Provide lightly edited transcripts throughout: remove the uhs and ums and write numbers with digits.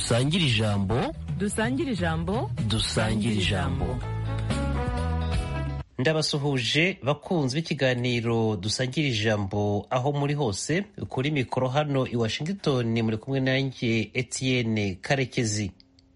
dusangire ijambo dusangire ijambo dusangire ijambo. Ndabasuhuje bakunzi b'ikiganiro dusangira ijambo aho muri hose. Kuri mikoro hano i Washington muri kumwe nanjye Etienne Karekezi.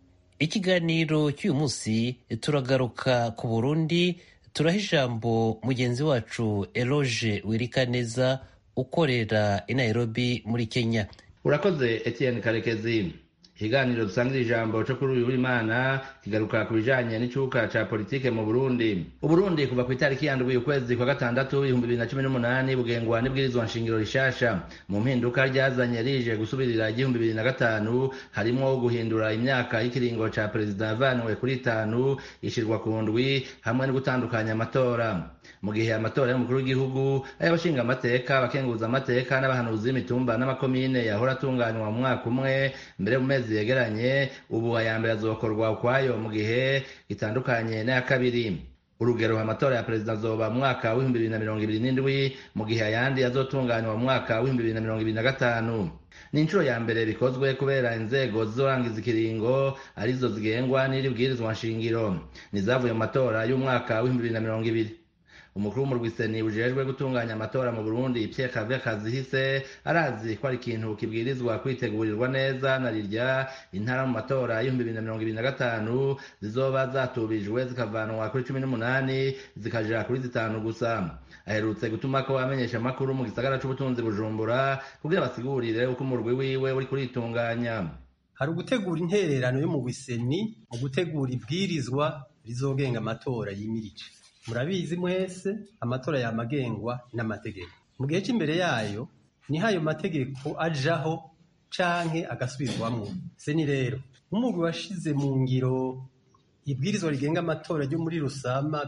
Ikiganiro cy'uyu munsi turagaruka ku Burundi, turaha ijambo mugenzi wacu Eloge Wirikaneza ukorera i Nairobi muri Kenya. Urakoze Etienne Karekezi. Ikiganiro dusangira ijambo cyo kuri uyu w'Imana kigaruka ku bijanye n'icuka ca politike mu Burundi. Uburundi kuva ku itariki ya 7 ukwezi kwa gatandatu 2018 bugengwa n'ibwirizwa nshingiro rishasha. Mu mpinduka ryazanye rije gusubirira 2005 harimo guhindura imyaka y'ikiringo ca president yavanwe kuri 5 ishirwa ku ndwi hamwe no gutandukanya amatora. Mu gihe amatora y'umukuru w'igihugu ay'abashinga amateka, abakenguza amateka n'abahanuzi b'imitumba n'amakomine yahora atunganywa mu mwaka umwe mbere mu mezi yegeranye, ubu aya mbere azokorwa ukwayo mu gihe gitandukanye n'aya kabiri. Urugero, amatora ya perezida azoba mu mwaka wa 2027 mu gihe ayandi azotunganywa mu mwaka wa 2025. Ni inshuro ya mbere bikozwe kubera inzego zizorangiza ikiringo arizo zigengwa n'iri bwirizwa nshingiro nizavuye mu matora y'umwaka wa 2020. Umukuru mu rwiseni ujejwe gutunganya amatora mu Burundi Pierre Claver Kazihise arazi ko ari ikintu kibwirizwa kwitegurirwa neza na rirya intara mu matora ya 2025 zizoba zatubijwe zikavanwa kuri 18 zikaja kuri 5 gusa. Aherutse gutuma ko amenyesha makuru mu gisagara c'ubutunzi Bujumbura kugira basigurire uko umurwi wiwe uri kuritunganya. Hari ugutegura intererano yo mu rwiseni mu gutegura ibwirizwa rizogenga amatora yimirije. Murabizi mwese amatora yamagengwa n'amategeko. Mu gihe cy'imbere yayo ni hayo mategeko ajaho canke agasubirwamwo. Seni rero umugwi washize mu ngiro ibwirizwa rigenga amatora ryo muri Rusama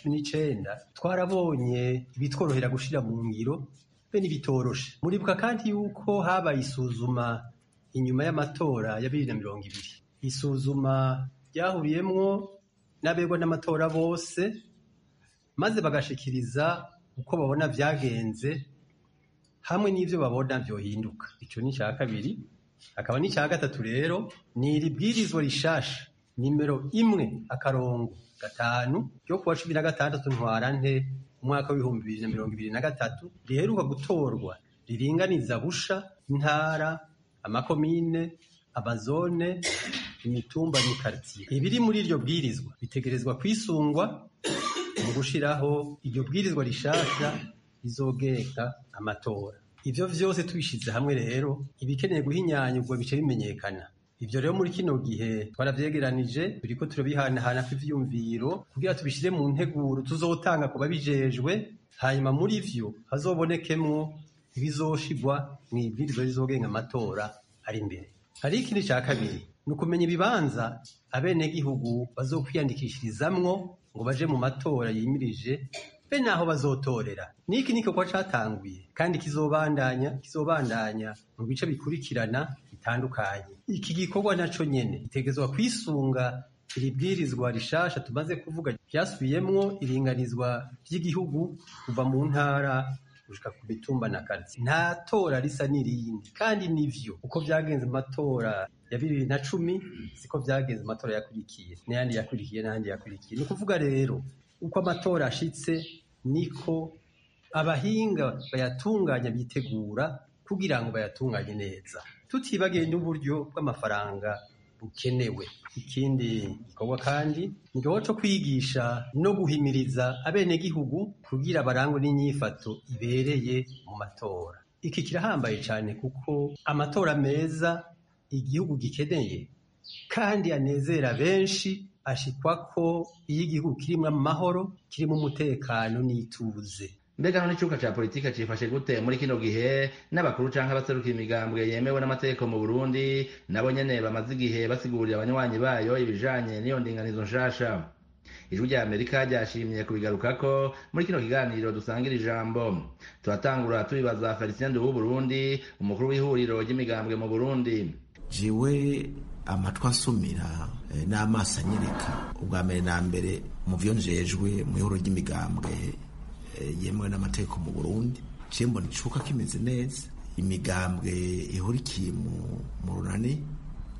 2019 twarabonye ibitworohera gushira mu ngiro be nibitoroshe. Muribuka kandi yuko habaye isuzuma inyuma y'amatora ya 2020. Isuzuma ryahuriyemwo n'abegwa n'amatora bose maze bagashikiriza uko babona vyagenze hamwe n'ivyo babona vyohinduka. Ico ni ca kabiri. Akaba ni ca gatatu rero ni iribwirizwa rishasha nimero 1/5 ryo kuwa 16 ntwarante umwaka wa 2023 riheruka gutorwa riringaniza busha intara, amakomine, amazone, imitumba n'ikartier. Ibiri muri iryo bwirizwa bitegerezwa kwisungwa mu gushiraho iryo bwirizwa rishasha rizogenga amatora. Ivyo vyose tubishize hamwe rero ibikeneye guhinyanyurwa bice bimenyekana. Ivyo rero muri kino gihe twaravyegeranije, turiko turabihanahana kw'ivyumviro kugira tubishire mu nteguro tuzotanga ku babijejwe, hanyuma muri vyo hazobonekemwo ibizoshigwa mw'ibwirizwa rizogenga amatora ari imbere. Hari ikindi ca kabiri ni ukumenya ibibanza abenegihugu bazokwiyandikishirizamwo ngo baje mu matora yimirije be naho bazotorera. Niki niko kwa catanguye kandi kizobandanya mu bice bikurikirana bitandukanye. Iki gikorwa naco nyene itegezwa kwisunga iribwirizwa rishasha tumaze kuvuga ryasubiyemwo iringanizwa ry'igihugu kuva mu ntara gushika ku mitumba na quartier. Nta tora risa n'irindi kandi nivyo uko vyagenze mu matora ya 2010 siko vyagenze mu matora yakurikiye n'ayandi yakurikiye. Ni kuvuga rero uko amatora ashitse niko abahinga bayatunganya bitegura kugira ngo bayatunganye neza, tutibagiye n'uburyo bw'amafaranga bukenewe. Ikindi gikorwa kandi ni gikorwa co kwigisha no guhimiriza abenegihugu kugira barangwe n'inyifato ibereye mu matora. Iki kirahambaye cane kuko amatora meza igihugu gikeneye kandi anezera benshi ashikwako iyo igihugu kirimwo amahoro, kirimwo umutekano n'ituze. Mbega n'icuka ca politika cifashe gute muri kino gihe n'abakuru canke abaserukira imigambwe yemewe n'amategeko mu Burundi nabo nyene bamaze igihe basigurira abanywanyi bayo ibijanye n'iyo ndinganizo nshasha? Ijwi rya Amerika ryashimye kubigarukako muri kino kiganiro dusangira ijambo. Turatangura tubibaza Felicien w'u Burundi, umukuru w'ihuriro ry'imigambwe mu Burundi. Jiwe amatwi ansumira n'amaso anyereka ubwa mbere na mbere mu vyo njejwe mu ihuriro ry'imigambwe yemewe n'amategeko mu Burundi, mbona icuka kimeze neza. Imigambwe ihurikiye mu runani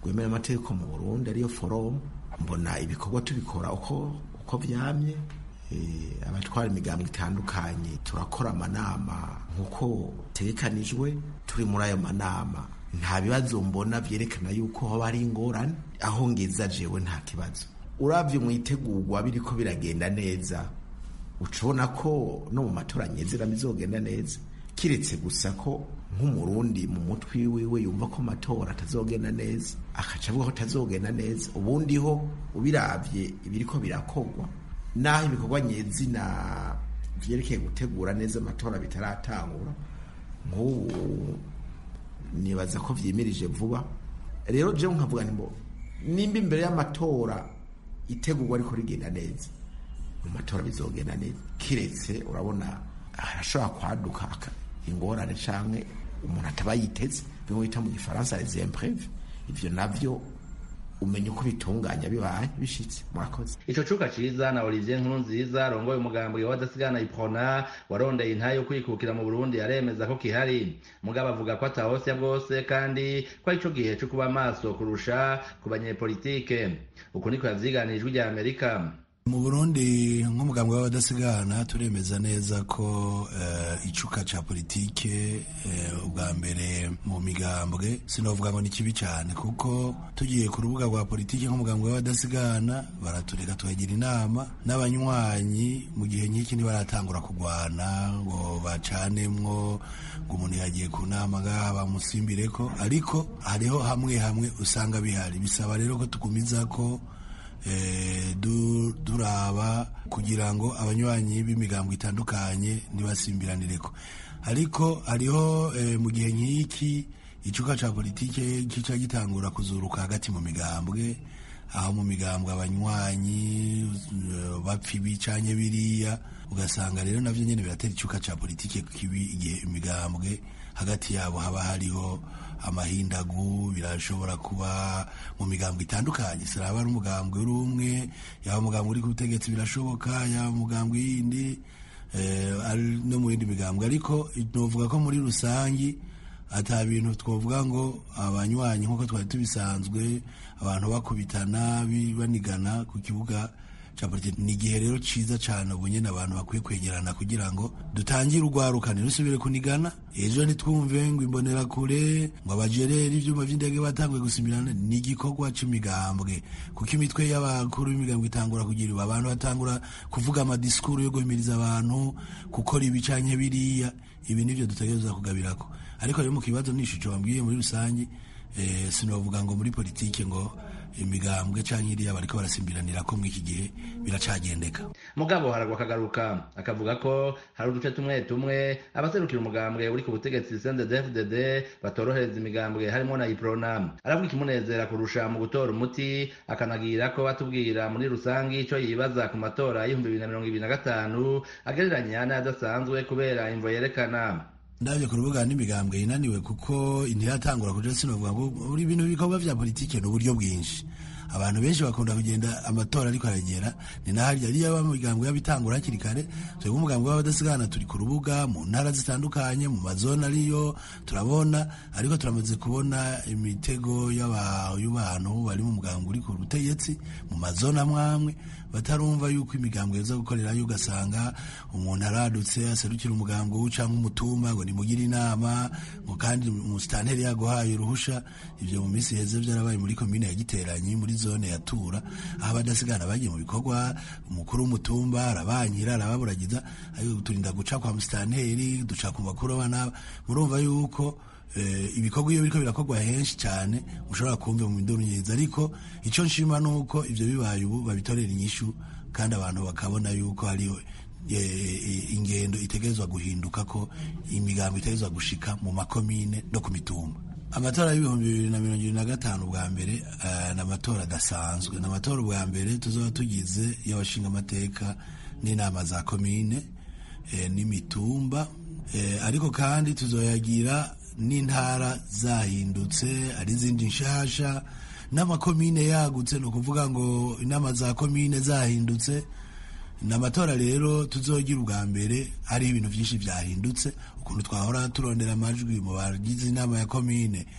rwemera amategeko mu Burundi ariyo forum, mbona ibikorwa tubikora uko vyamye. Abatwara imigambwe itandukanye turakora amanama nk'uko tegekanijwe. Turi muri ayo manama nta bibazo mbona vyerekana yuko hoba ari ingorane. Aho ngeza jewe nta kibazo. Uravye mwitegurwa biriko biragenda neza, ucubona ko no mu matora nyezera bizogenda neza, kiretse gusa ko nk'umurundi mu mutwi wiwe yumva ko amatora atazogenda neza, akaca avuga ko atazogenda neza. Ubundi ho ubiravye ibiriko birakogwa naho ibikorwa nyezina vyerekeye gutegura neza amatora bitaratangura, nk'ubu nibaza ko vyimirije vuba. Rero jewe nkavuga nimba imbere y'amatora itegurwa ariko rigenda neza, mu matora bizogenda neza. Kiretse urabona harashobora kwaduka ingorane canke umuntu ataba yiteze, bimwe bita mu gifaransa les imprévus. Ivyo navyo umenya uko bitunganya bibaye bishitse. Murakoze. Ico cuka ciza na Olivier Nkurunziza arongoye umugambi w'abadasigana Iprona warondeye intahe yo kwikukira mu Burundi aremeza ko kihari, mugabo avuga ko atahosya bwose kandi ko ico gihe cyo kuba maso kurusha ku banyepolitike. Uko niko yavyiganijwe rya Amerika. Mu Burundi nk'umugambi w'abadasigana turemeza neza ko icuka ca politike ubwa mbere mu migambwe sinovuga ngo ni kibi cyane, kuko tugiye ku rubuga rwa politike nk'umugambi w'abadasigana baratureka tukagira inama n'abanywanyi mu gihe nk'iki ntibaratangura kugwana ngo bacanemwo ngo umuntu yagiye ku nama ngaha bamusimbireko, ariko hariho hamwe usanga bihari. Bisaba rero ko tugumiza ko duraba kugira ngo abanywanyi b'imigambo itandukanye ntibasimbiranireko. Ariko hariho mu gihe nk'iki icuka ca politike kica gitangura kuzuruka hagati mu migambwe, aho mu migambwe abanywanyi bapfa ibicanye biriya, ugasanga rero navyo nyene biratera icuka ca politike kibi igihe imigambwe hagati yabo haba hariho amahindagu. Birashobora kuba mu migambwe itandukanye, siraba ari umugambwe uri umwe, yaba umugambwe uri ku butegetsi birashoboka, yaba umugambwe yindi no mu yindi migambwe. Ariko novuga ko muri rusangi ata bintu twovuga ngo abanywanyi nk'uko twari tubisanzwe abantu bakubitana banigana ku kibuga ca politiki. Ni igihe rero ciza cane ubu nyene abantu bakwiye kwegerana kugira ngo dutangire urwarukane rusubire kunigana. Ejo ntitwumve ngo imbonera kure ngo abajereri ivyuma vy'indege batanguye gusimirana. Ni igikorwa c'imigambwe, kuko imitwe y'abakuru b'imigambwe itangura kugira abantu batangura kuvuga amadiskuru yo guhimiriza abantu gukora ibi canke biriya. Ibi nivyo dutegerezwa kugabirako. Ariko rero mu kibazo nishico bambwiye muri rusangi sinovuga ngo muri politike ngo imigambwe canke iriya bariko barasimbiranira ko mw'iki gihe biracagendeka. Mugabo haragwa akagaruka akavuga ko hari uduce tumwe abaserukira umugambwe uri ku butegetsi CNDD-FDD batorohereza imigambwe harimo na Iprona. Aravuga ikimunezera kurusha mu gutora umuti, akanagira ko batubwira muri rusangi ico yibaza ku matora y'2025 agereranya n'adasanzwe kubera imvo yerekana. Ndavye ku rubuga n'imigambwe inaniwe kuko intiratangura kuja sinovuga ngo buri bintu bikorwa vya politike n'uburyo bwinshi. Abantu benshi bakunda kugenda amatora ariko aragera ni naharya ariya bamigambwe yabitangura hakiri kare. Twebwe umugambwe w'abadasigana turi ku rubuga mu ntara zitandukanye mu mazona ariyo turabona, ariko turamaze kubona imitego y'abantu bari mu mugambwe uri ku butegetsi mu mazona mwamwe batarumva yuko imigambwe yoza gukorerayo, ugasanga umuntu aradutse aserukira umugambwe w'ucanke umutumba ngo nimugire inama ngo kandi umusitanteri yaguhaye uruhusha. Ivyo mu minsi heze vyarabaye muri komine ya Giteranyi muri zone ya Tura, aho abadasigana bagiye mu bikorwa, umukuru w'umutumba arabanyira arababuragiza, ariko turinda guca kwa musitanteri duca ku makuru abana. Murumva yuko ibikorwa iyo biriko birakorwa henshi cyane ushobora kumva mu induru nyiza. Ariko ico nshima nuko ivyo bibaye ubu babitorera inyishu kandi abantu bakabona yuko hariho ingendo itegerezwa guhinduka, ko imigambo itegerezwa gushika mu makomine no ku mitumba. Amatora y'2025 bwa mbere n'amatora adasanzwe. N'amatora bwa mbere tuzoba tugize y'abashinga amateka n'inama za komine n'imitumba, ariko kandi tuzoyagira n'intara zahindutse ari izindi nshasha n'amakomine yagutse. No kuvuga ngo inama za komine zahindutse. N'amatora rero tuzogira ubwa mbere hari ibintu byinshi byahindutse. Ukuntu twahora turondera amajwi mu bagize inama ya komine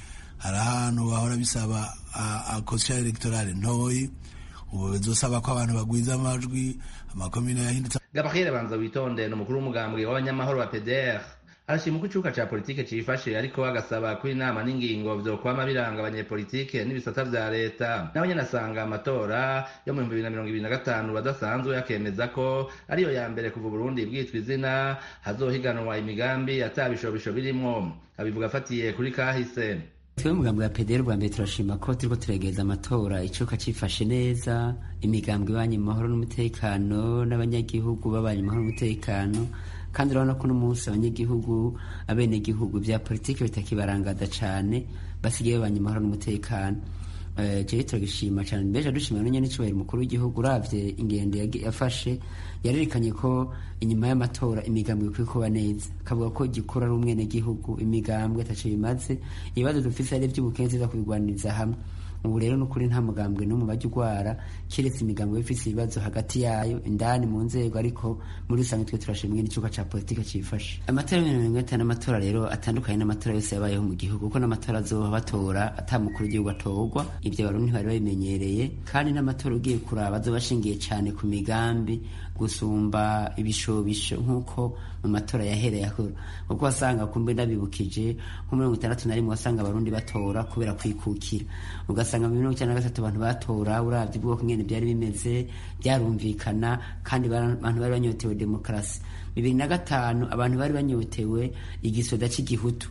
hari ahantu bahora bisaba akosha electorale ntoyi, ubu bizosaba ko abantu bagwiza amajwi, amakomine yahindutse. Gabriel Banza witonde no mukuru w'umugambwe w'abanyamahoro wa PDR arashima uko icuka ca politike cifashe, ariko agasaba ko inama n'ingingo vyokwama biranga abanyepolitike n'ibisata vya leta. Nawe nyene asanga amatora yo mu 2025 badasanzwe yakemeza ko ariyo ya mbere kuva Burundi bwitwa izina hazohiganwa imigambi atabishobisho birimwo. Abivuga afatiye kuri kahise. Twe mugambwe ya PDR rwa mbere turashima ko turiko turegeza amatora icuka cifashe neza, imigambwe ibanye mu mahoro n'umutekano n'abanyagihugu babanye mu mahoro n'umutekano, kandi urabona ko n'umunsi abanyagihugu abenegihugu vya politike bitakibarangada cane, basigaye babanye mu mahoro n'umutekano. Jewe turagishima cane, mbeje dushimira n'nyene n'icubahiro mukuru w'igihugu uravye ingendo yafashe, yarerekanye ko inyuma y'amatora imigambwe ikwiye kuba neza, kavuga ko gikura ari umwenegihugu, imigambwe ataco bimaze, ibibazo dufise ari ivy'ubukenzi za kubigwaniriza hamwe. Ubu rero n'ukuri nta mugambwe no mu bajya ugwara kiretse imigambwe ifise ibibazo hagati yayo indani mu nzego, ariko muri rusange twe turashimwe n'icuka ca politike cifashe. Amatora y'Uburundi n'amatora rero atandukanye n'amatora yose yabayeho mu gihugu, kuko n'amatora azoba batora ata mukuru w'igihugu atorwa, ivyo Abarundi bari babimenyereye, kandi n'amatora ugiye kuraba azoba ashingiye cane ku migambi gusumba ibishobisho nk'uko mu matora yahereye akora, kuko wasanga kumbe ndabibukije nko 61 wasanga Abarundi batora kubera kwikukira, ugasanga mu 1993 abantu batora uravye ubwoko ngene byari bimeze, byarumvikana, kandi abantu bari banyotewe demokrasi. 2005 abantu bari banyotewe igisoda cy'igihutu,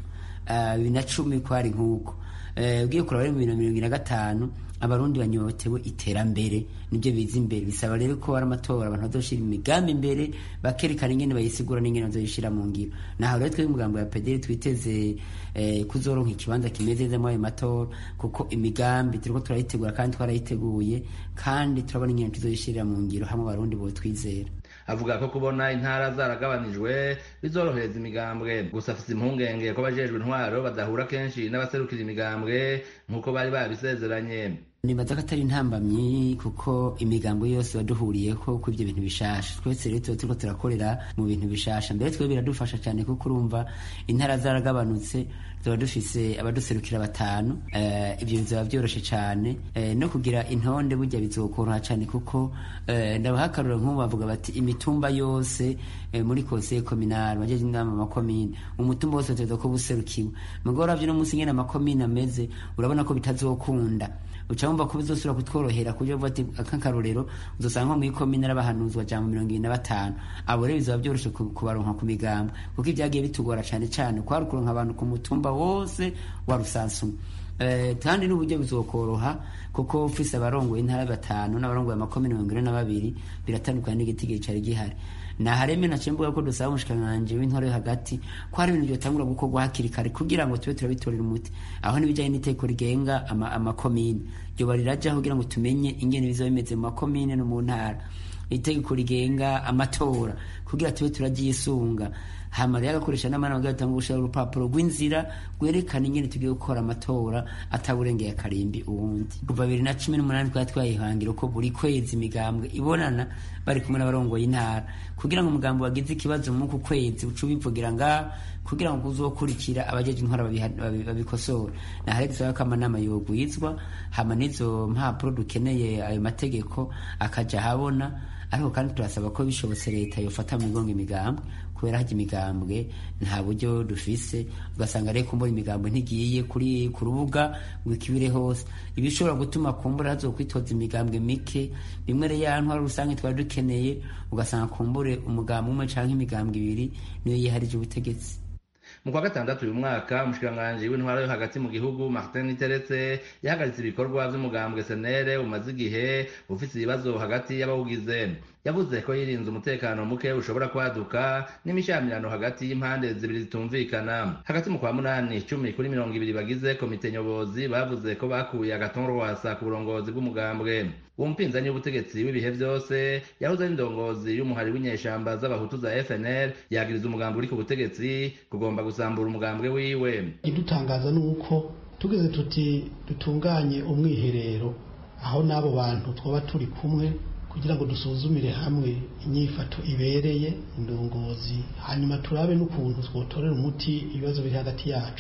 2010 kwari nk'uko. Ugiye kuraba mu 2025 Abarundi banyotewe iterambere, nibyo biza imbere. Bisaba rero ko ari amatora abantu bazoshira imigambi imbere, bakerekana ingene bayisigura n'ingene bazoyishira mu ngiro. Naho rero twe umugambo ya PDR twiteze kuzoronka ikibanza kimeze neza mu ayo matora, kuko imigambi turiko turayitegura kandi twarayiteguye, kandi turabona ingene tuzoyishira mu ngiro hamwe Abarundi bo twizera. Avuga ko kubona intara zaragabanijwe bizorohereza imigambwe, gusa afise impungenge ko bajejwe intwaro badahura kenshi n'abaserukira imigambwe nk'uko bari babisezeranye. Nibaza ko atari intambamyi, kuko imigambo yose baduhuriyeko ku ivyo bintu bishasha. Twese rero turiko turakorera mu bintu bishasha, mbere twe biradufasha cyane kuko urumva intara zaragabanutse, tuba dufise abaduserukira 5, ivyo bizaba vyoroshe cyane, no kugira intonde burya bizokoroha cyane, kuko ndabahakarura nk'ubu bavuga bati imitumba yose muri conseil communal bajeje inama makomine, umutumba wose uteza ko buserukiwe. Mugo uravye no musi ngene amakomine ameze, urabona ko bitazokunda. Ucamva ko bizosura kutworohera kuje vuba ati akankarorero uzosanga mu ikomine n'abahanuzwa jambo 25, abo rero bizaba byoroshe kubaronka ku migambwe, kuko ibyagiye bitugora cyane cyane kwa rukuronka abantu ku mutumba wose wa Rusansu. Kandi n'uburyo bizokoroha, kuko ufise abarongoye intara 5 n'abarongoye amakomine 22 biratandukanye n'igitigiri cyari gihari. Na hareme na chembo ko dusaba umushikanganje w'intore hagati ko ari ibintu byotangura gukorwa hakiri kare kugira ngo tube turabitorera umuti. Aho nibijanye n'iteko rigenga amakomine ryo bariraja kugira ngo tumenye ingene bizo bimeze mu makomine no mu ntara, itegeko rigenga amatora kugira tube turagiyisunga, hama rero agakoresha n'amana bagatanga gushira urupapuro rw'inzira gwerekana ingene tugiye gukora amatora ataburengeye akarimbi uwundi. Kuva 2018 kwa twayihangira ko buri kwezi imigambwe ibonana bari kumwe n'abarongoye intara kugira ngo umugambo wagize ikibazo mu kwezi ucubivugira nga kugira ngo uzokurikira abajeje intwara babikosora. Na hari gisaba ko amanama yogwizwa, hama nizo mpapuro dukeneye ayo mategeko akaja habona, ariko kandi turasaba ko bishobotse leta yofata mu migongo imigambwe, kubera haje imigambwe nta buryo dufise, ugasanga rero kumbura imigambwe ntigiye kuri ku rubuga wikibire hose, ibishobora gutuma kumbura hazokwitoza imigambwe mike, bimwe rero yantwara rusange twari dukeneye, ugasanga kumbure umugambwe umwe canke imigambwe 2 niyo yiharije ubutegetsi. Mu kwa gatandatu uyu mwaka umushikanganje w'intwaro yo hagati mu gihugu Martin Niteretse yahagaritse ibikorwa by'umugambwe SNL umaze igihe ufite ibibazo hagati y'abawugize. Yavuze ko yirinze umutekano muke ushobora kwaduka n'imishamirano hagati y'impande zibiri zitumvikana. Hagati mu kwa 8 kuri 20 bagize komite nyobozi bavuze ko bakuye Agathon Rwasa ku burongozi bw'umugambwe. Uwo mpinzani w'ubutegetsi w'ibihe byose yahoze ari indongozi y'umuhari w'inyeshamba z'abahutu za FNL yagiriza umugambwe uri ku butegetsi kugomba gusambura umugambwe wiwe. Idutangaza nuko tugeze tuti dutunganye umwiherero aho nabo bantu twaba turi kumwe kugira ngo dusuzumire hamwe inyifato ibereye indongozi, hanyuma turabe n'ukuntu twotorera umuti ibibazo biri hagati yacu.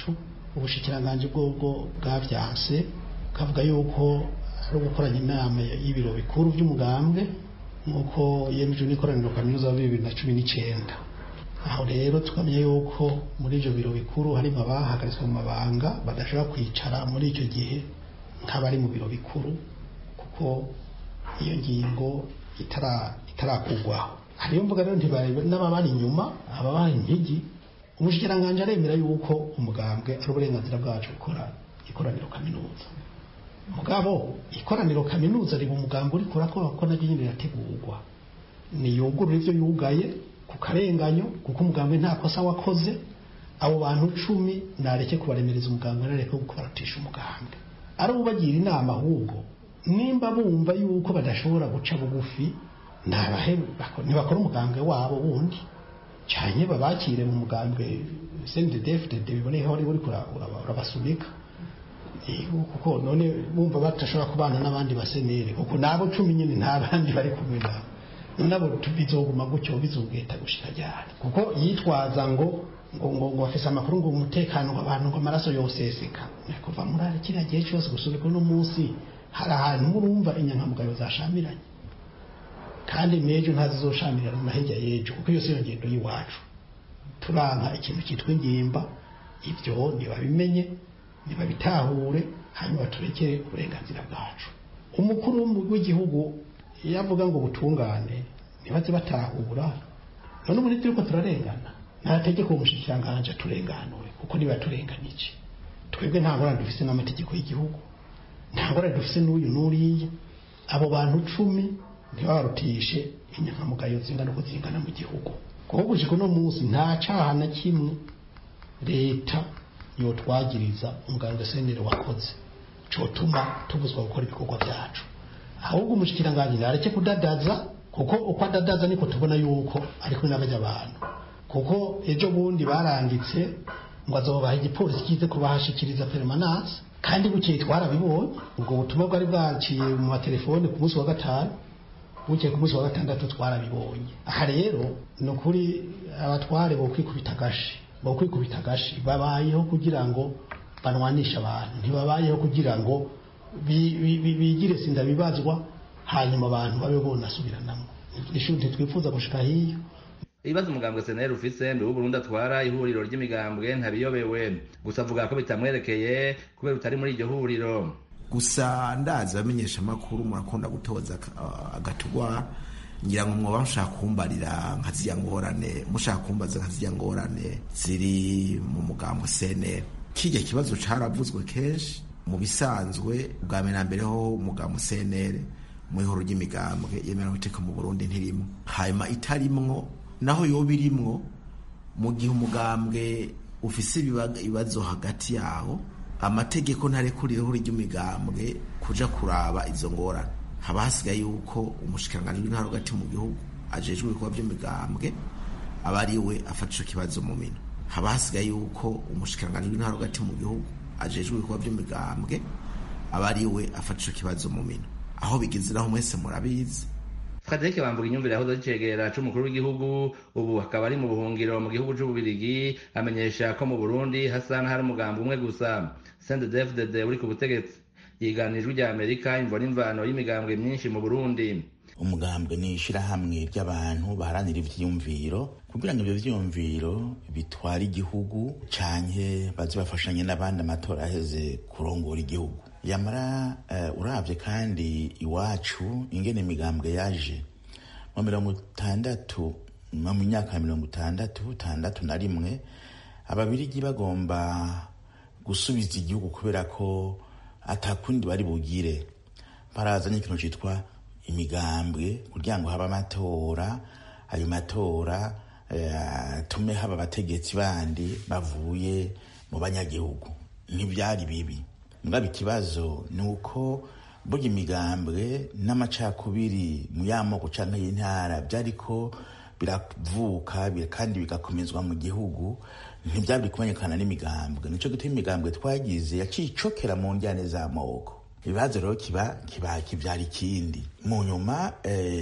ubushikiranganji bwobwo bwavyanse kavuga yuko ari ugukoranya inama y'ibiro bikuru by'umugambwe nk'uko yemejwe n'ikoraniro kaminuza ya 2019. aho rero tukamenya yuko muri ivyo biro bikuru harimo abahagaritswe mu mabanga badashobora kwicara muri icyo gihe nk'abari mu biro bikuru kuko iyo ngingo itarakugwaho. hariyo mvuga rero n'ababari inyuma ababari impigi, umushikiranganji aremera yuko umugambwe ari uburenganzira bwacu gukora ikoraniro kaminuza. mugabo ikoraniro kaminuza riba umugambi uri kurakora kuko naryo nyine rirategurwa, niyugurura ivyo yugaye ku karenganyo kuko umugambi nta kosa wakoze. abo bantu 10 nareke kubaremereza umugambi, nareke gukuratisha umugambi, ari ubagira inama ahubwo nimba bumva yuko badashobora guca bugufi ntibakora umugambi wabo wundi cyane babakire mu mugambi CNDD-FDD biboneye aho uri urabasunika kuko none bumva batashobora kubana n'abandi basenere kuko nabo 10 nyine ntabandi bari kumwe nabo tubizoguma gucyo bizogeta gushika cyane kuko yitwaza ngo bafise amakuru ngo umutekano w'abantu ngo amaraso yoseseka kuva muri ari kiriya gihe cyose gusubika no munsi hari ahantu murumva inyankamugayo zashamiranye kandi mejo ntazizoshamirana na hirya yejo kuko yose yongendo yiwacu turanka ikintu cyitwa ingimba. ibyo nibabimenye nibabitahure hanyuma turekere uburenganzira bwacu. umukuru w'igihugu yavuga ngo butungane nibaze batahura none muri turiko turarengana ntategeko umushikiranganje turenganure kuko niba turenganije twebwe nta ngorane dufise n'amategeko y'igihugu, nta ngorane dufise n'uyu n'uriye. abo bantu 10 ntibarutishe inyankamugayo zingana uko zingana mu gihugu kuko gushika no munsi nta caha na kimwe leta yotwagiriza umuganga senere wakoze cotuma tubuzwa gukora ibikorwa byacu. ahubwo umushikiranganje nareke kudadaza kuko uko adadaza niko tubona yuko ariko n'abajya abantu kuko ejo bundi baranditse ngo azobaha igipolisi kize kubahashikiriza permanence kandi bukeye twarabibonye. ubwo butumwa bwari bwaciye mu matelefone ku munsi wa gatanu, bukeye ku munsi wa gatandatu twarabibonye. aha rero no kuri abatware bo kwikubita agashi babayeho kugira ngo banwanisha abantu, ntibabayeho kugira ngo bigire sinda bibazwa hanyuma abantu babe bonasubiranamo. ishuri twifuza gushika hiyo. ibibazo umugambwe seneri ufise ndi w'Uburundi atwara ihuriro ry'imigambwe ntabiyobewe, gusa avuga ko bitamwerekeye kubera utari muri iryo huriro. gusa ndazi bamenyesha amakuru murakunda gutoza agatugwa, ngira ngo mwoba mushaka kumbarira nkaziya ngorane, mushaka kumbaza nkaziya ngorane ziri mu mugambwe seneri. kijya kibazo caravuzwe kenshi mu bisanzwe bwa mbere ho umugambwe seneri mu ihuriro ry'imigambwe yemera guteka mu Burundi ntirimo, hanyuma itarimwo naho yo birimwo mu gihe umugambwe ufise ibibazo hagati yawo amategeko ntarekurira ihuriro ry'imigambwe kuja kuraba izo ngorane. haba hasigaye yuko umushikiranganje w'intara hagati mu gihugu ajejwe ibikorwa by'imigambwe aba ari we afata ico kibazo mu mino. haba hasigaye yuko umushikiranganje w'intara hagati mu gihugu ajejwe ibikorwa by'imigambwe aba ari we afata ico kibazo mu mino. aho bigeze naho mwese murabizi. Frederic Bamvuga inyumvire yahoze acegera c'umukuru w'igihugu ubu akaba ari mu buhungiro mu gihugu c'Ububirigi, amenyesha ko mu Burundi hasa n'ahari umugambi umwe gusa CNDD-FDD uri ku butegetsi. yiganijwe rya Amerika imvo n'imvano y'imigambwe myinshi mu Burundi. umugambwe ni ishirahamwe ry'abantu baharanira ivyiyumviro kugira ngo ivyo vyiyumviro bitware igihugu canke baze bafashanye n'abandi amatora aheze kurongora igihugu. yamara uravye kandi iwacu ingene imigambwe yaje mu 60 mu myaka 61 ababirigi bagomba gusubiza igihugu kubera ko atakundi bari bugire, barazanye ikintu citwa imigambwe kugira ngo haba amatora. ayo matora tume haba abategetsi bandi bavuye mu banyagihugu. ntibyari bibi, mugabo ikibazo ni uko burya imigambwe n'amacakubiri mu y'amoko canke y'intara byariko biravuka kandi bigakomezwa mu gihugu, ntibyari kubonekana n'imigambwe. nico gituma imigambwe twagize yacicokera mu njyane z'amoko. ibibazo rero kivyara ikindi. Mu nyuma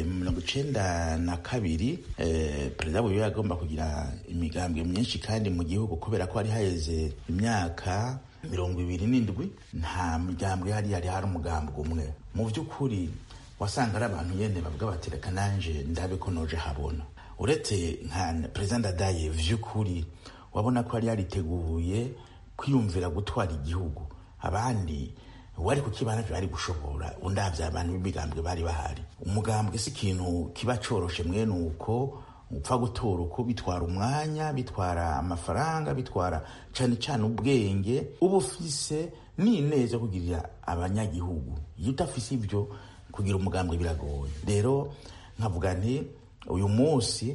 1992 perezida Buyoya agomba kugira imigambwe myinshi kandi mu gihugu, kubera ko hari haheze imyaka 27 nta migambwe hari umugambwe umwe. Mu vy'ukuri wasanga ari abantu nyene bavuga bati reka nanje ndabe ko noje habona. Uretse nka perezida Ndadaye vy'ukuri wabona ko yari yariteguye kwiyumvira gutwara igihugu, abandi wari kukibana bari gushobora. Undavya abantu b'imigambwe bari bahari. Umugambwe si ikintu kiba coroshe mwene uko upfa gutora uko, bitwara umwanya, bitwara amafaranga, bitwara cane cane ubwenge uba ufise n'ineza kugirira abanyagihugu. Iyo udafise ivyo kugira umugambwe biragoye. Rero nkavuga nti uyu munsi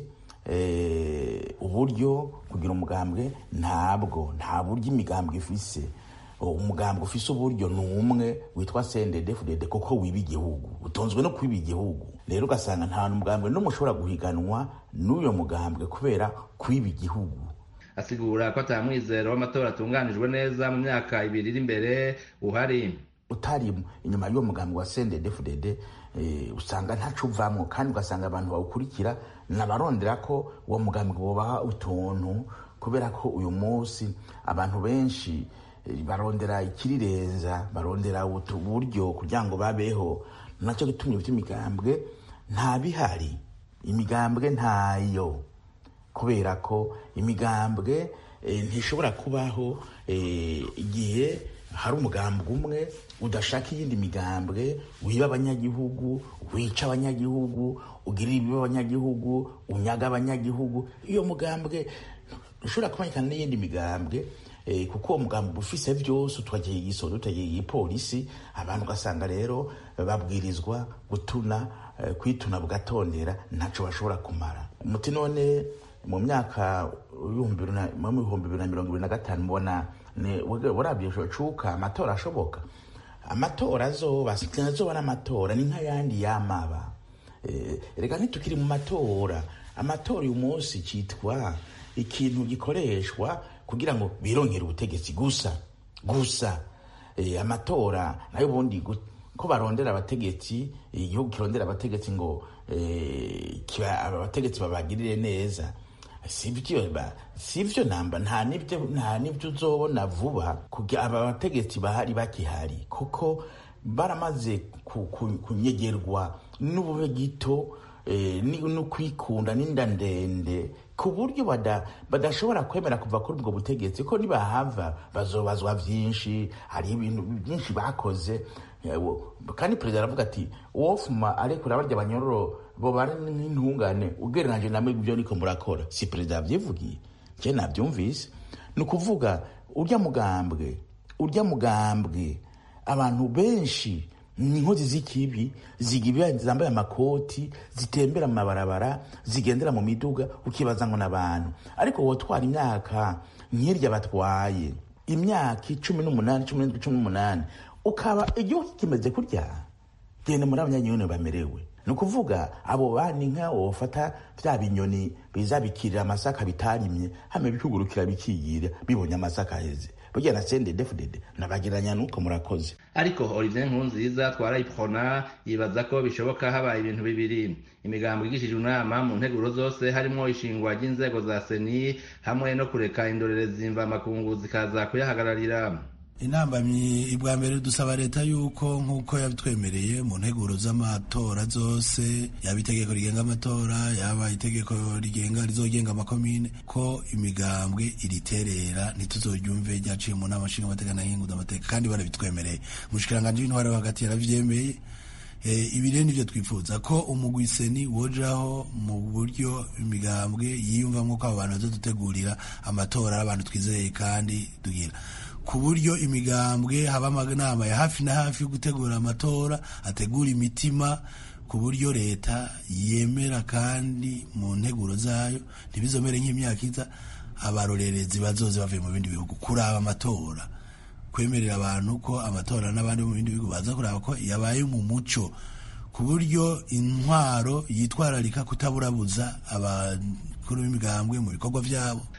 uburyo kugira umugambwe nta buryo imigambwe ifise. Umugambwe ufise uburyo n'umwe witwa CNDD-FDD, kuko wiba igihugu, utonzwe no kwiba igihugu. Rero ugasanga nta umugambwe n'umwe ushobora guhiganwa n'uyo mugambwe kubera kwiba igihugu. Asigura ko atamwizero w'amatora atunganijwe neza mu myaka 2 iri imbere uhari. Utari inyuma y'uwo mugambwe wa CNDD-FDD usanga ntaco uvamwo, kandi ugasanga abantu bawukurikira nabarondera ko uwo mugambwe bobaha utuntu, kubera ko uyu munsi abantu benshi barondera ikirirenza, barondera uburyo kugira ngo babeho. Naco gitumye by'imigambwe nta bihari, imigambwe ntayo, kubera ko imigambwe ntishobora kubaho igihe hari umugambwe umwe udashaka iyindi migambwe, wiba abanyagihugu, wica abanyagihugu, ugirira ibibi abanyagihugu, unyaga abanyagihugu. Iyo mugambwe ushobora kubanyikana n'iyindi migambwe, kuko uwo mugambwe ufise vyose, twagiye igisodo, twagiye igipolisi, abantu ugasanga rero babwirizwa kwituna bugatondera, ntaco bashobora kumara. Umuti none mu myaka 2025 mbona warabye cuka amatora ashoboka. Amatora azoba n'amatora ni nk'ayandi yamaba. Reka ntitukiri mu matora. Amatora uyu munsi citwa ikintu gikoreshwa kugira ngo bironkere ubutegetsi gusa. Amatora nayo bundi ko barondera abategetsi, igihugu kirondera abategetsi ngo abategetsi babagirire neza. Sivyo namba nta nibyo uzobona vuba kugira aba bategetsi bahari bakihari, kuko baramaze kunyegerwa n'ubube gito no kwikunda n'inda ndende, ku buryo badashobora kwemera kuva kuri ubwo butegetsi, ko nibahava bazobazwa vyinshi. Hari ibintu byinshi bakoze, kandi perezida aravuga ati wofuma arekura barya abanyororo bo bari n'intungane ugereranyije namwe ibyo niko murakora. Si perezida yavyivugiye, je navyumvise. Nukuvuga urya mugambwe abantu benshi inkozi z'ikibi zigibiye zambaye amakoti, zitembera mu mabarabara, zigendera mu miduga, ukibaza ngo n'abantu. Ariko wotwara imyaka nk'irya batwaye imyaka 18 ukaba igihugu kimeze kurya, gende muri abanyanyoni bamerewe. Nukuvuga abo bani nka wofata vya binyoni biza bikirira amasaka bitarimye, hame bikugurukira bikiyira bibonye amasaka heze. Burya na CNDD-FDD nabagiranya nuko murakoze. Ariko Olivier Nkurunziza twara iprona yibaza ko bishoboka habaye ibintu bibiri. Imigambo igishije unama mu nteguro zose harimo ishingwa ry'inzego za seni hamwe no kureka indorerezi mva makungu zikaza kuyahagararira. Intambamyi ibwa mbere dusaba leta yuko nkuko yabitwemereye mu nteguro z'amatora zose, yaba itegeko rigenga amatora, yaba itegeko rizogenga amakomine, ko imigambwe iriterera ntituzoryumve ryaciye mu nama nshingamateka na nkenguzamateka, kandi barabitwemereye. Umushikiranganje w'intwaro hagati yaravyemeye. Ibi rero nivyo twifuza ko umugwiseni wojaho mu buryo imigambwe yiyumvamwo ko abantu bazodutegurira amatora abantu twizeye kandi dugira, ku buryo imigambwe haba amanama ya hafi na hafi yo gutegura amatora, ategura imitima, ku buryo leta yemera kandi mu nteguro zayo ntibizomere nk'imyaka iza abarorerezi bazoze bavuye mu bindi bihugu kuraba amatora, kwemerera abantu ko amatora n'abandi mu bindi bihugu baza kuraba ko yabaye mu muco, ku buryo intwaro yitwararika kutaburabuza abakuru b'imigambwe mu bikorwa vyabo.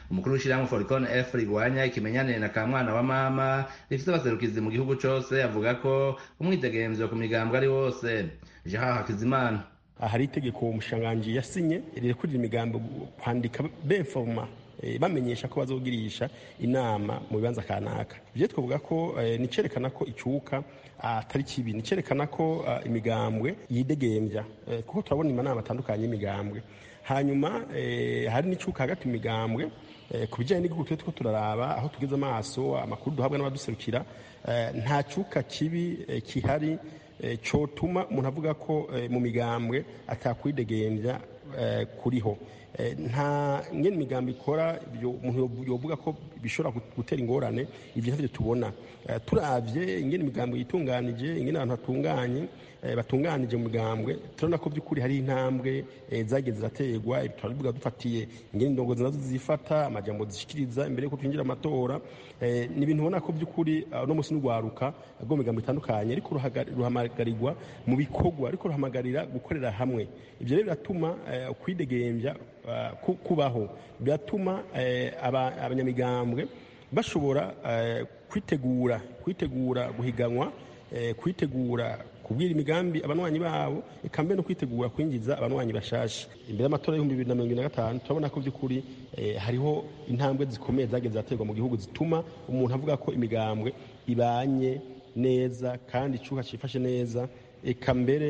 umukuru w'ishirahamwe Foricon F rigwanya ikimenyane na kamwana wa mama rifite abaserukizi mu gihugu cose avuga ko umwidegemvyo ku migambwe ari wose. Jean Hakizimana: hari itegeko umushikiranganji yasinye rirekurira imigambi kwandika benforma bamenyesha ko bazogirisha inama mu bibanza kanaka. Ivyo twavuga ko nicerekana ko icuka atari kibi, nicerekana ko imigambwe yidegemvya kuko turabona imanama atandukanye y'imigambwe. Hanyuma hari n'icuka hagati imigambwe ku bijyanye n'igihugu turiko turaraba aho tugeze amaso amakuru duhabwa n'abaduserukira, nta cuka kibi kihari cotuma umuntu avuga ko mu migambwe atakwidegembya kuriho. Nta ngene imigambi ikora umuntu yovuga ko bishobora gutera ingorane, ivyo ntavyo tubona. Turavye ingene imigambi yitunganije, ingene abantu batunganije mu migambwe, turabona ko by'ukuri hari intambwe zageze ziraterwa. Turabivuga dufatiye ingene indongozi nazo zifata amajambo zishikiriza imbere yuko twinjira amatora, ni ibintu ubona ko by'ukuri no musi n'ugwaruka rwo mu migambi itandukanye ariko ruhamagarirwa mu bikorwa, ariko ruhamagarira gukorera hamwe. Ivyo rero biratuma kwidegembya kubaho, biratuma abanyamigambwe bashobora kwitegura guhiganwa, kwitegura kubwira imigambi abanwanyi babo, eka mbere no kwitegura kwinjiza abanwanyi bashasha. Imbere y'amatora y'ibihumbi 2025 turabona ko by'ukuri hariho intambwe zikomeye zageze zaterwa mu gihugu zituma umuntu avuga ko imigambwe ibanye neza kandi icuka cifashe neza, eka mbere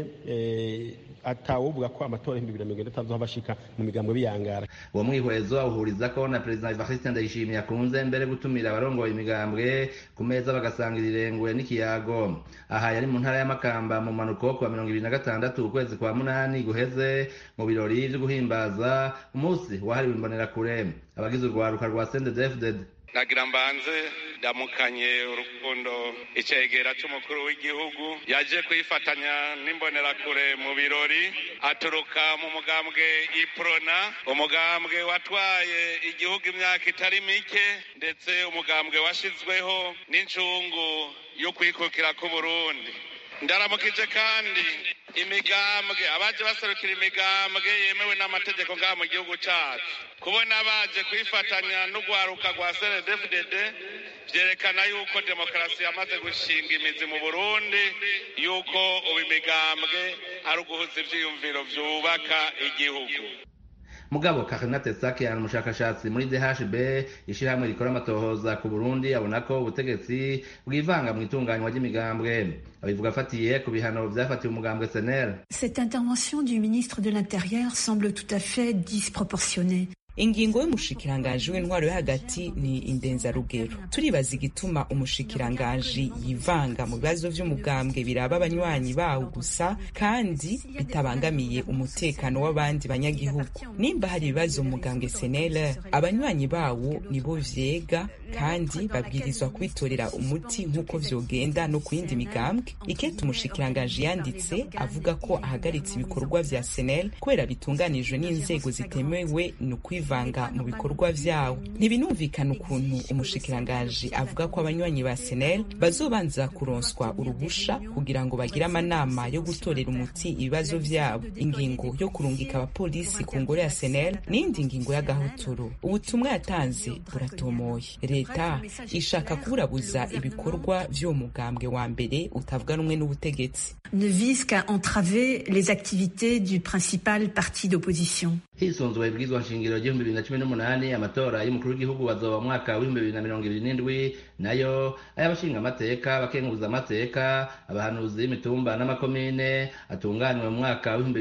atawovuga ko amatora y'ibihumbi 2025 azobashika mu migambwe biyangara. Uwo mwihwezo awuhuriza ko na Perezida Evariste Ndayishimiye akunze mbere gutumira abarongoye imigambwe ku meza bagasangira irengwe n'ikiyago. Aha yari mu ntara y'Amakamba mu manuko ku 26 ukwezi kwa munani guheze mu birori vyo guhimbaza umunsi wahariwe imbonerakure. Abagize urwaruka rwa CNDD-FDD nagira mbanze ndamukanye urukundo icegera c'umukuru w'igihugu yaje kwifatanya n'imbonerakure mu birori, aturuka mu mugambwe Iprona, umugambwe watwaye igihugu imyaka itari mike, ndetse umugambwe washizweho n'incungu yo kwikukira ku Burundi. Ndaramukije kandi imigambwe abaje baserukira imigambwe yemewe n'amategeko ngaha mu gihugu cacu. Kubona baje kwifatanya n'ugwaruka rwa CNDD-FDD vyerekana yuko demokarasi yamaze gushinga imizi mu Burundi, yuko ubu imigambwe ari uguhuza ivyiyumviro vyubaka igihugu. Mugabo Karinate Sakian, umushakashatsi muri DHB ishirahamwe rikora amatohoza ku Burundi, abona ko ubutegetsi bwivanga mu itunganywa ry'imigambwe. Abivuga afatiye ku bihano vyafatiwe umugambwe SNL. Cette intervention du ministre de l'Intérieur semble tout à fait disproportionnée. Ingingo y'umushikiranganji w'intwaro yo hagati ni indenzarugero. Turibaza igituma umushikiranganji yivanga mu bibazo vy'umugambwe biraba abanywanyi bawo gusa kandi bitabangamiye umutekano w'abandi banyagihugu. Nimba hari ibibazo mu mugambwe SNL, abanywanyi bawo nibo vyega kandi babwirizwa kwitorera umuti nk'uko vyogenda no kuyindi migambwe. Ikete umushikiranganji yanditse avuga ko ahagaritse ibikorwa vya SNL kubera bitunganijwe n'inzego zitemewe no vanga mu bikorwa vyawo. Ntibinumvikana ukuntu umushikiranganji avuga ko abanywanyi ba SNL bazobanza kuronswa uruhusha kugira ngo bagire amanama yo gutorera umuti ibibazo vyabo. Ingingo yo kurungika abapolisi ku ngoro ya SNL n'indi ngingo y'agahotoro. Ubutumwa yatanze buratomoye. Leta ishaka kuburabuza ibikorwa vy'uwo mugambwe wa mbere utavuga rumwe n'ubutegetsi. Ne vise qu'à entraver les activités du principal parti d'opposition. Hisunzwe ibwirizwa nshingiro ry'ibihumbi 2018 amatora y'umukuru w'igihugu azoba mu mwaka w'ibihumbi 2027, nayo ay'abashinga amateka, abakenguza amateka, abahanuzi b'imitumba n'amakomine atunganywe mu mwaka w'ibihumbi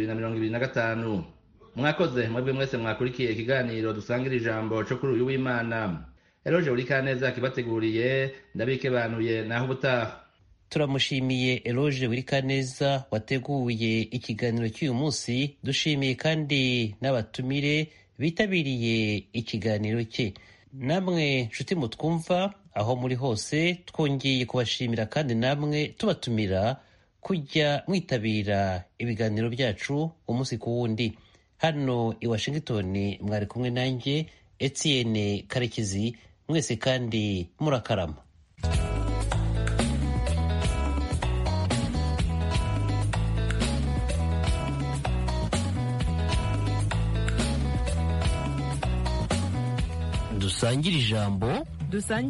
2025. Mwakoze mwebwe mwese mwakurikiye ikiganiro dusangira ijambo co kuri uyu w'Imana. Eloge Urikaneza kibateguriye, ndabikebanuye naho ubutaha. Turamushimiye Eloge Urikaneza wateguye ikiganiro cy'uyu munsi. Dushimiye kandi n'abatumire bitabiriye ikiganiro cye. Namwe nshuti mutwumva aho muri hose, twongeye kubashimira kandi namwe tubatumira kujya mwitabira ibiganiro byacu umunsi ku wundi. Hano i Washington mwari kumwe nanjye Etienne Karekezi, mwese kandi murakarama. dusangire ijambo